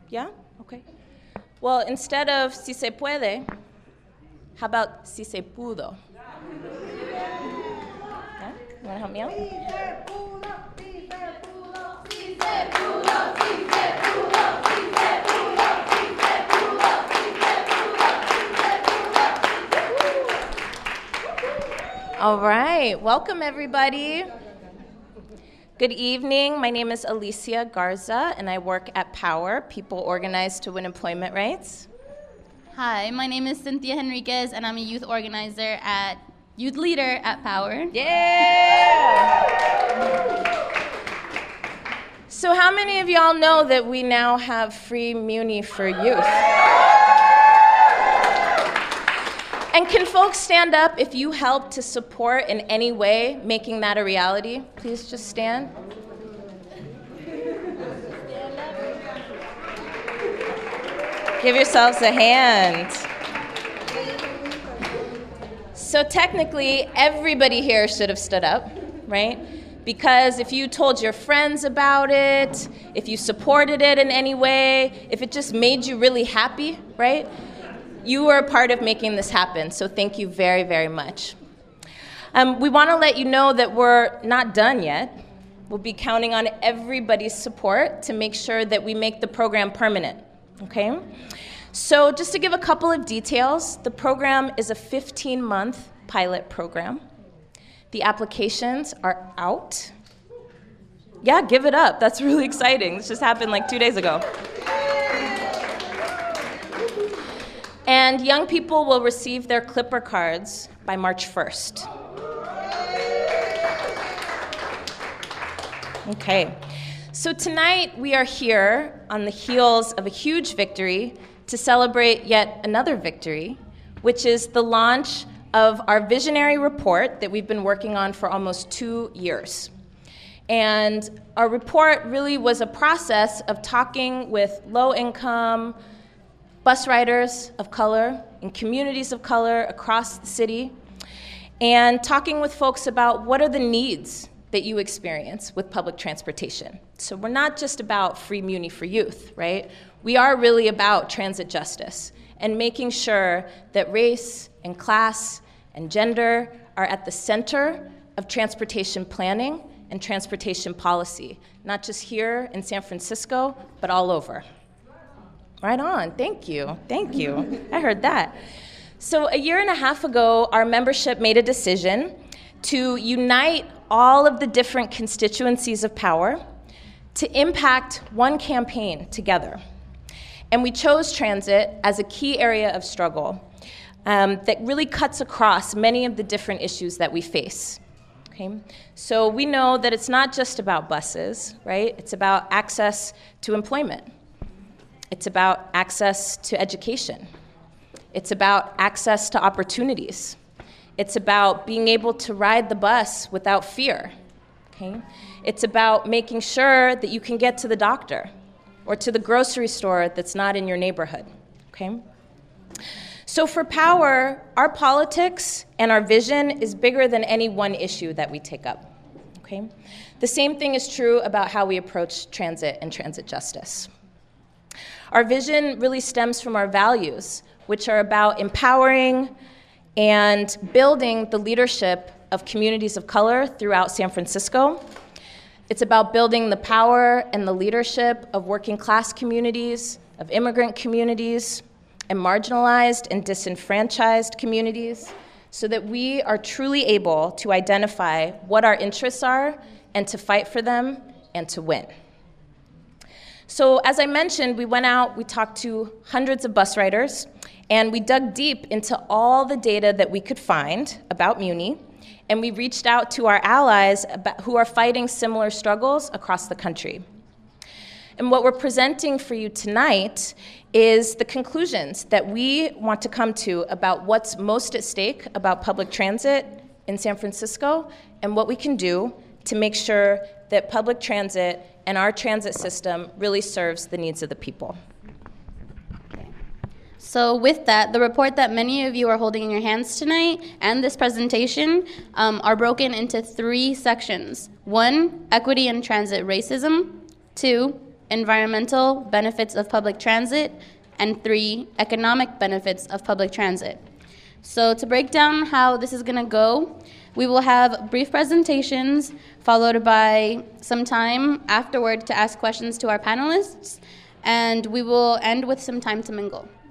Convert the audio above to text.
Yeah? Okay. Well, instead of si se puede, how about si se pudo? Yeah? You want to help me out? Si se pudo, si se pudo, si se pudo, si se pudo, si se pudo, si se pudo, si se pudo. All right. Welcome, everybody. Good evening. My name is Alicia Garza, and I work at POWER, People Organized to Win Employment Rights. Hi, my name is Cynthia Henriquez, and I'm a youth leader at POWER. Yeah! So how many of y'all know that we now have free Muni for youth? And can folks stand up if you help to support in any way making that a reality? Please just stand. Give yourselves a hand. So technically, everybody here should have stood up, right? Because if you told your friends about it, if you supported it in any way, if it just made you really happy, right? You were a part of making this happen, so thank you very, very much. We want to let you know that we're not done yet. We'll be counting on everybody's support to make sure that we make the program permanent, okay? So just to give a couple of details, the program is a 15-month pilot program. The applications are out. Yeah, give it up. That's really exciting. This just happened like 2 days ago. And young people will receive their Clipper cards by March 1st. Okay, so tonight we are here on the heels of a huge victory to celebrate yet another victory, which is the launch of our visionary report that we've been working on for almost 2 years. And our report really was a process of talking with low-income bus riders of color in communities of color across the city, and talking with folks about what are the needs that you experience with public transportation. So we're not just about free Muni for youth, right? We are really about transit justice and making sure that race and class and gender are at the center of transportation planning and transportation policy, not just here in San Francisco, but all over. Right on, thank you. I heard that. So a year and a half ago, our membership made a decision to unite all of the different constituencies of power to impact one campaign together. And we chose transit as a key area of struggle that really cuts across many of the different issues that we face. Okay? So we know that it's not just about buses, right? It's about access to employment. It's about access to education. It's about access to opportunities. It's about being able to ride the bus without fear. Okay? It's about making sure that you can get to the doctor or to the grocery store that's not in your neighborhood. Okay? So for POWER, our politics and our vision is bigger than any one issue that we take up. Okay? The same thing is true about how we approach transit and transit justice. Our vision really stems from our values, which are about empowering and building the leadership of communities of color throughout San Francisco. It's about building the power and the leadership of working class communities, of immigrant communities, and marginalized and disenfranchised communities, so that we are truly able to identify what our interests are and to fight for them and to win. So as I mentioned, we went out, we talked to hundreds of bus riders, and we dug deep into all the data that we could find about Muni, and we reached out to our allies who are fighting similar struggles across the country. And what we're presenting for you tonight is the conclusions that we want to come to about what's most at stake about public transit in San Francisco and what we can do to make sure that public transit and our transit system really serves the needs of the people. So with that, the report that many of you are holding in your hands tonight and this presentation are broken into 3 sections. 1, equity and transit racism. 2, environmental benefits of public transit, and 3, economic benefits of public transit. So to break down how this is going to go, we will have brief presentations followed by some time afterward to ask questions to our panelists, and we will end with some time to mingle.